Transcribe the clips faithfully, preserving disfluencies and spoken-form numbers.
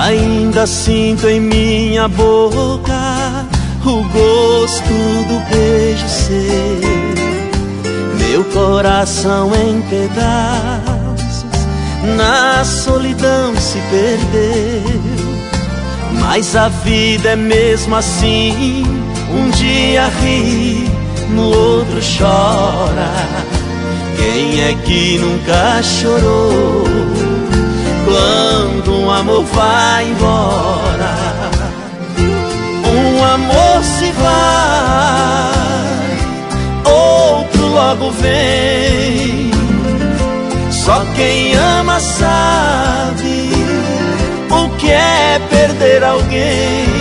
Ainda sinto em minha boca o gosto do beijo seu. Meu coração em pedaços na solidão se perdeu. Mas a vida é mesmo assim, um dia ri, no outro chora. Quem é que nunca chorou quando um amor vai embora? Um amor se vai, outro logo vem. Só quem ama sabe o que é perder alguém.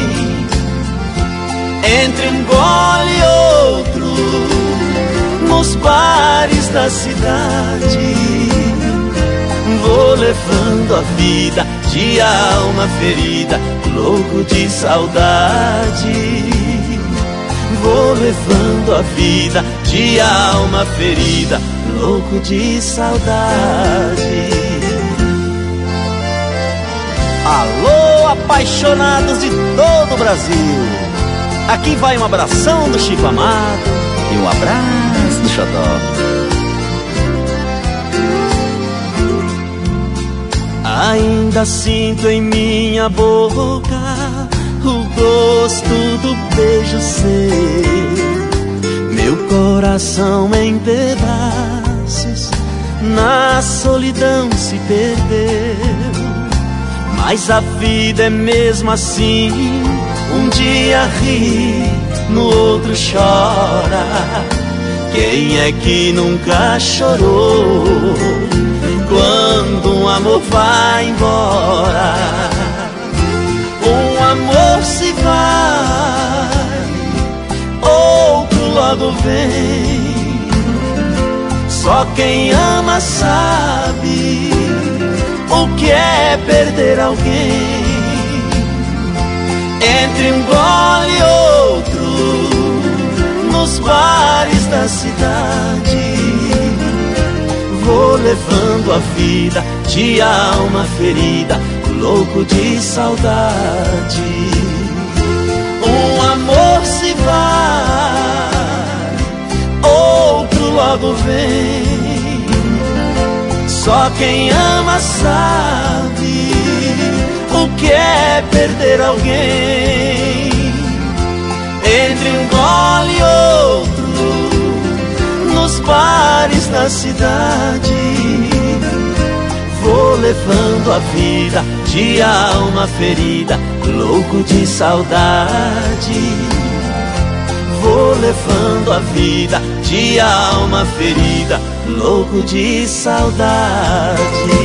Entre um gole e outro, nos bares da cidade, vou levando a vida de alma ferida, louco de saudade. Vou levando a vida de alma ferida, louco de saudade. Alô, apaixonados de todo o Brasil! Aqui vai um abração do Chico Amado e um abraço do Xodó. Ainda sinto em minha boca o gosto do beijo seu. Meu coração em pedaços na solidão se perdeu. Mas a vida é mesmo assim, um dia ri, no outro chora. Quem é que nunca chorou quando um amor vai embora? Um amor se vai, outro logo vem. Só quem ama sabe o que é perder alguém. Entre um gole e outro, nos bares da cidade, vou levando a vida de alma ferida, louco de saudade. Um amor se vai, outro logo vem. Só quem ama sabe o que é perder alguém. Entre um gole e outro, nos bares da cidade, vou levando a vida de alma ferida, louco de saudade. Vou levando a vida de alma ferida, louco de saudade.